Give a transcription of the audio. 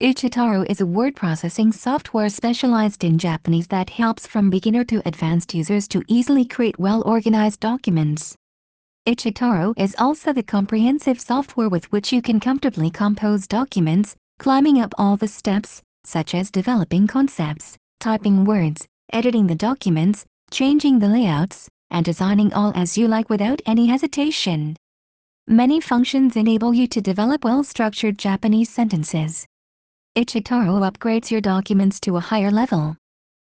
Ichitaro is a word processing software specialized in Japanese that helps from beginner to advanced users to easily create well-organized documents. Ichitaro is also the comprehensive software with which you can comfortably compose documents, climbing up all the steps, such as developing concepts, typing words, editing the documents, changing the layouts, and designing all as you like without any hesitation. Many functions enable you to develop well-structured Japanese sentences. Ichitaro upgrades your documents to a higher level.